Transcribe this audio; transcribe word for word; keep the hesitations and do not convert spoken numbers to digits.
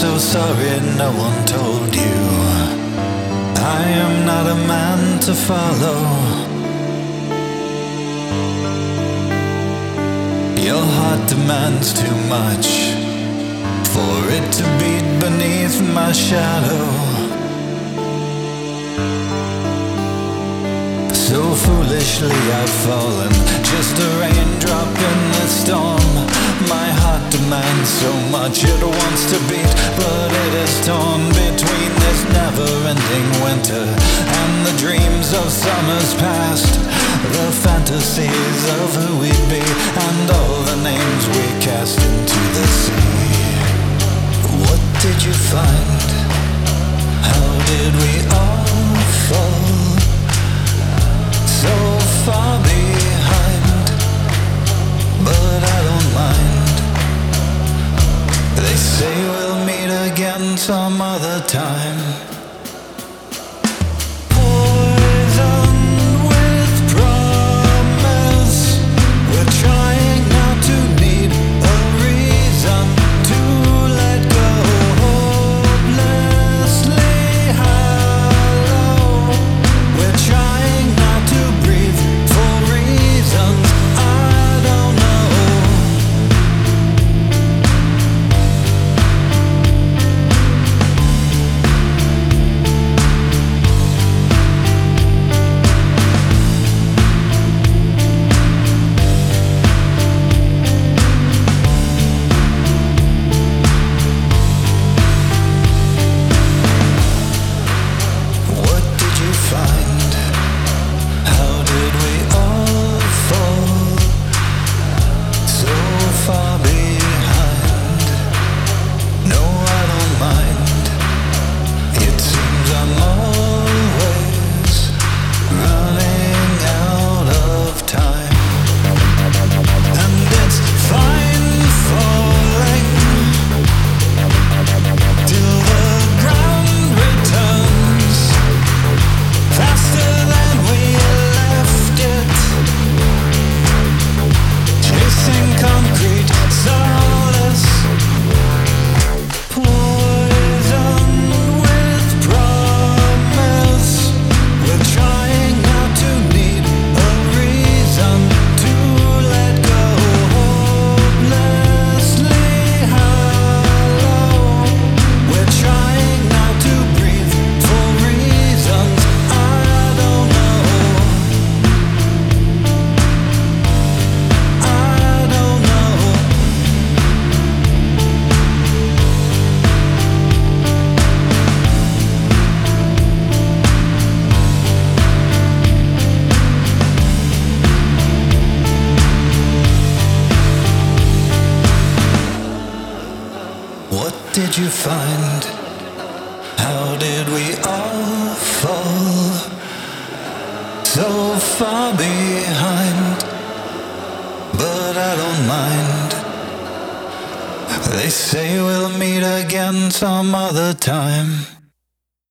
so sorry no one told you. I am not a man to follow. Your heart demands too much for it to beat beneath my shadow. So foolishly I've fallen, just a raindrop in the storm. My heart demands so much, it wants to beat, but it is torn between this never-ending winter and the dreams of summers past, the fantasies of who we'd be, and all the names we cast into the sea. What did you find? How did we all fall so far behind? But I don't mind. They say we'll meet again some other time. Poison with promise. We're trying not to need a reason to let go. Hopelessly hollow. We're trying not to breathe for reasons I don't know. What did you find? How did we all fall so far behind? No, I don't mind. It seems I'm always running out of time. And it's fine falling till the ground returns faster than we left it, chasing concrete solace. Poison with promise. We're trying not to need a reason to let go. Hopelessly hollow. We're trying not to breathe for reasons I don't know. I don't know. What did you find? How did we all fall so far behind? But I don't mind. They say we'll meet again some other time.